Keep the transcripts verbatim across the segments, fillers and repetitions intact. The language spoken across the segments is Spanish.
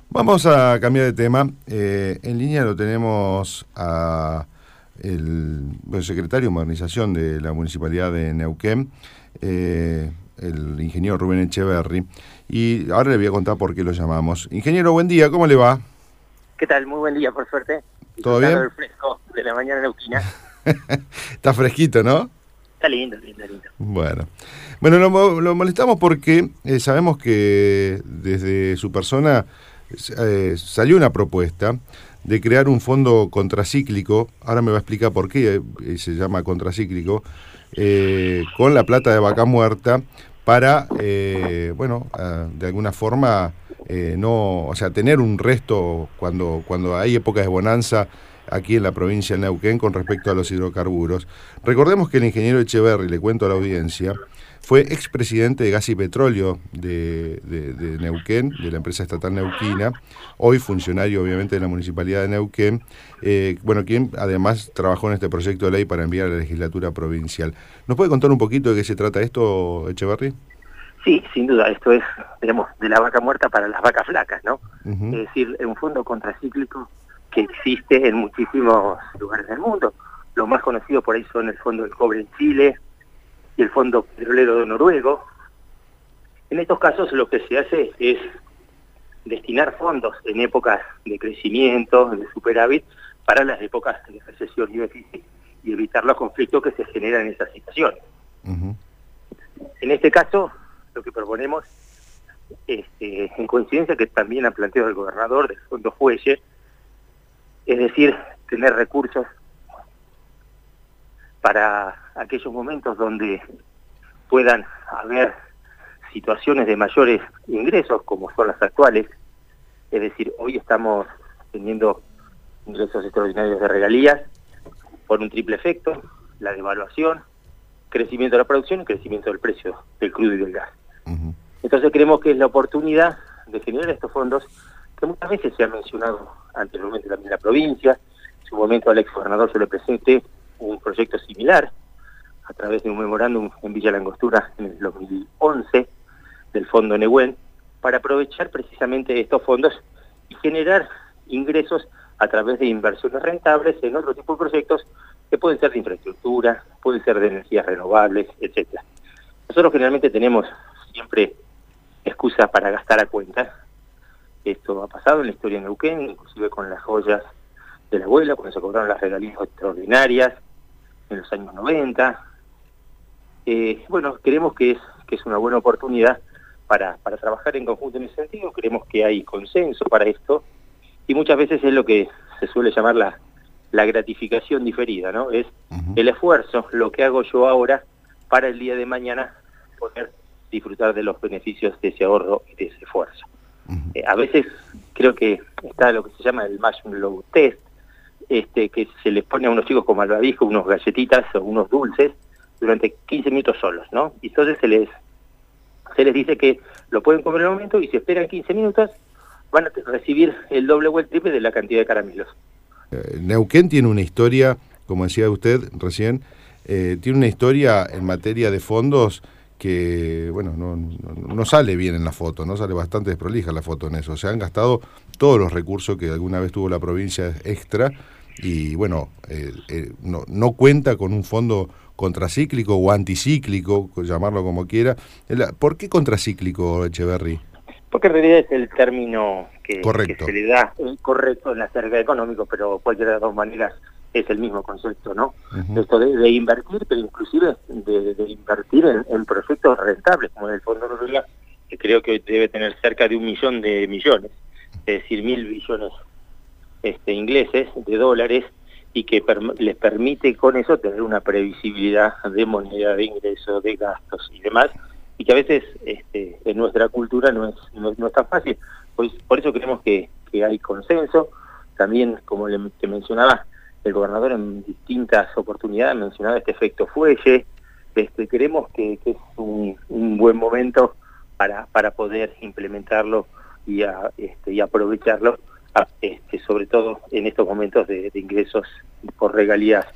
Vamos a cambiar de tema. Eh, en línea lo tenemos a el, el secretario de Modernización de la Municipalidad de Neuquén, eh, el ingeniero Rubén Echeverri, y ahora le voy a contar por qué lo llamamos. Ingeniero, buen día, ¿cómo le va? ¿Qué tal? Muy buen día, por suerte. ¿Todo bien? El fresco de la mañana neuquina. Está fresquito, ¿no? Está lindo, lindo, lindo. Bueno, bueno lo, lo molestamos porque eh, sabemos que desde su persona eh, salió una propuesta de crear un fondo contracíclico. Ahora me va a explicar por qué eh, se llama contracíclico, eh, con la plata de vaca muerta para, eh, bueno, eh, de alguna forma, eh, no, o sea, tener un resto cuando, cuando hay épocas de bonanza aquí en la provincia de Neuquén con respecto a los hidrocarburos. Recordemos que el ingeniero Echeverri, le cuento a la audiencia, fue expresidente de Gas y Petróleo de, de, de Neuquén, de la empresa estatal neuquina, hoy funcionario obviamente de la Municipalidad de Neuquén, eh, bueno, quien además trabajó en este proyecto de ley para enviar a la legislatura provincial. ¿Nos puede contar un poquito de qué se trata esto, Echeverri? Sí, sin duda, esto es, digamos, de la vaca muerta para las vacas flacas, ¿no? Uh-huh. Es decir, un fondo contracíclico que existe en muchísimos lugares del mundo. Los más conocidos por ahí son el Fondo del Cobre en Chile y el Fondo Petrolero Noruego. En estos casos lo que se hace es destinar fondos en épocas de crecimiento, de superávit, para las épocas de recesión y déficit y evitar los conflictos que se generan en esas situaciones. Uh-huh. En este caso, lo que proponemos, este, en coincidencia que también ha planteado el gobernador del Fondo Fuelle, es decir, tener recursos para aquellos momentos donde puedan haber situaciones de mayores ingresos, como son las actuales. Es decir, hoy estamos teniendo ingresos extraordinarios de regalías por un triple efecto: la devaluación, crecimiento de la producción y crecimiento del precio del crudo y del gas. Uh-huh. Entonces creemos que es la oportunidad de generar estos fondos que muchas veces se ha mencionado anteriormente también en la provincia. En su momento al ex gobernador se le presenté un proyecto similar a través de un memorándum en Villa Langostura en el dos mil once del Fondo Neuquén, para aprovechar precisamente estos fondos y generar ingresos a través de inversiones rentables en otro tipo de proyectos que pueden ser de infraestructura, pueden ser de energías renovables, etcétera. Nosotros generalmente tenemos siempre excusa para gastar a cuenta. Esto ha pasado en la historia de Neuquén, inclusive con las joyas de la abuela, cuando se cobraron las regalías extraordinarias en los años noventa. Eh, bueno, creemos que es, que es una buena oportunidad para, para trabajar en conjunto en ese sentido. Creemos que hay consenso para esto y muchas veces es lo que se suele llamar la, la gratificación diferida, ¿no? Es uh-huh. el esfuerzo, lo que hago yo ahora para el día de mañana poder disfrutar de los beneficios de ese ahorro y de ese esfuerzo. Uh-huh. Eh, a veces creo que está lo que se llama el marshmallow test, este, que se les pone a unos chicos como malvavisco, unos galletitas o unos dulces durante quince minutos solos, ¿no? Y entonces se les se les dice que lo pueden comer en el momento y si esperan quince minutos van a recibir el doble o el triple de la cantidad de caramelos. Eh, Neuquén tiene una historia, como decía usted recién, eh, tiene una historia en materia de fondos que, bueno, no, no, no sale bien en la foto, no sale bastante desprolija la foto en eso. Se han gastado todos los recursos que alguna vez tuvo la provincia extra y, bueno, eh, eh, no, no cuenta con un fondo contracíclico o anticíclico, llamarlo como quiera. ¿Por qué contracíclico, Echeverri? Porque en realidad es el término que, que se le da eh, correcto en la cerca económico, pero cualquiera de las dos maneras es el mismo concepto, ¿no? Uh-huh. Esto de, de invertir, pero inclusive de, de invertir en, en proyectos rentables, como en el Fondo Noruega, que creo que debe tener cerca de un millón de millones, es decir, mil billones este, ingleses de dólares, y que per, les permite con eso tener una previsibilidad de moneda, de ingresos, de gastos y demás, y que a veces este, en nuestra cultura no es, no, no es tan fácil. Pues, por eso creemos que, que hay consenso. También, como le, te mencionaba, el gobernador en distintas oportunidades mencionaba este efecto fuelle. Este, creemos que, que es un, un buen momento para, para poder implementarlo y, a, este, y aprovecharlo, a, este, sobre todo en estos momentos de, de ingresos por regalías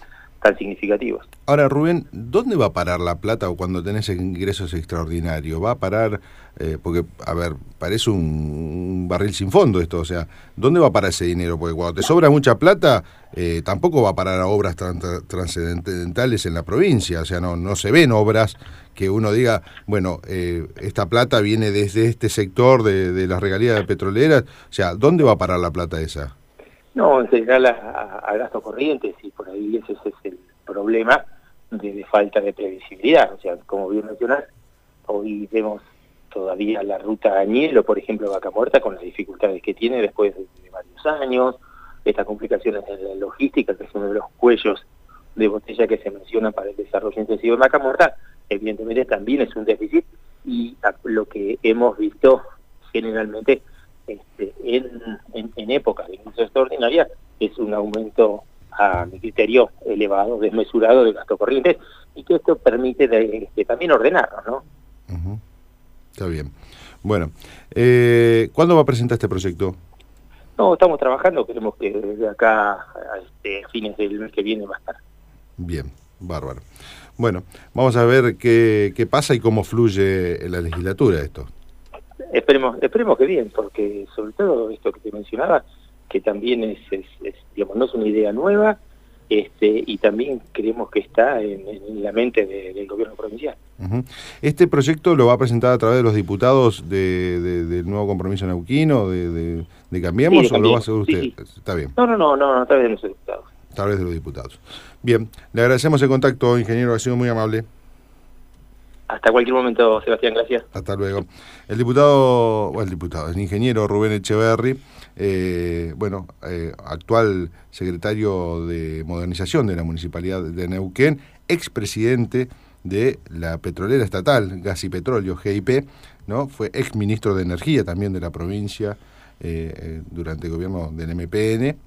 tan significativos. Ahora, Rubén, ¿dónde va a parar la plata cuando tenés ingresos extraordinarios? ¿Va a parar, eh, porque, a ver, parece un, un barril sin fondo esto, o sea, ¿dónde va a parar ese dinero? Porque cuando te sobra mucha plata, eh, tampoco va a parar a obras tran- trascendentales en la provincia, o sea, no, no se ven obras que uno diga, bueno, eh, esta plata viene desde este sector de, de las regalías petroleras, o sea, ¿dónde va a parar la plata esa? No, en general a, a, a gastos corrientes, y por ahí ese, ese es el problema de, de falta de previsibilidad. O sea, como bien mencionás, hoy vemos todavía la ruta Añelo, por ejemplo, Vaca Muerta, con las dificultades que tiene después de, de varios años, estas complicaciones en la logística, que es uno de los cuellos de botella que se mencionan para el desarrollo intensivo de Vaca Muerta, evidentemente también es un déficit, y a, lo que hemos visto generalmente este, en, en, en épocas de ingresos extraordinarias es un aumento, a mi criterio, elevado, desmesurado de gasto corriente, y que esto permite de, de también ordenarnos, ¿no? Uh-huh. Está bien. Bueno, eh, ¿cuándo va a presentar este proyecto? No, estamos trabajando, queremos que de acá a, este, a fines del mes que viene va a estar. Bien, bárbaro. Bueno, vamos a ver qué, qué pasa y cómo fluye en la legislatura esto. Esperemos, esperemos que bien, porque sobre todo esto que te mencionaba, que también es, es, es digamos, no es una idea nueva, este, y también creemos que está en, en la mente de, del gobierno provincial. Uh-huh. ¿Este proyecto lo va a presentar a través de los diputados de, de, del Nuevo Compromiso Neuquino, de, de, de Cambiemos, sí, o lo va a hacer usted? Sí, sí. Está bien. No, no, no, no, a través de los diputados. A través de los diputados. Bien, le agradecemos el contacto, ingeniero, ha sido muy amable. Hasta cualquier momento, Sebastián, gracias. Hasta luego. El diputado, bueno, el diputado, el ingeniero Rubén Echeverri, eh, bueno, eh, actual secretario de Modernización de la Municipalidad de Neuquén, expresidente de la petrolera estatal, Gas y Petróleo, G I P, ¿no? Fue exministro de Energía también de la provincia eh, eh, durante el gobierno del M P N.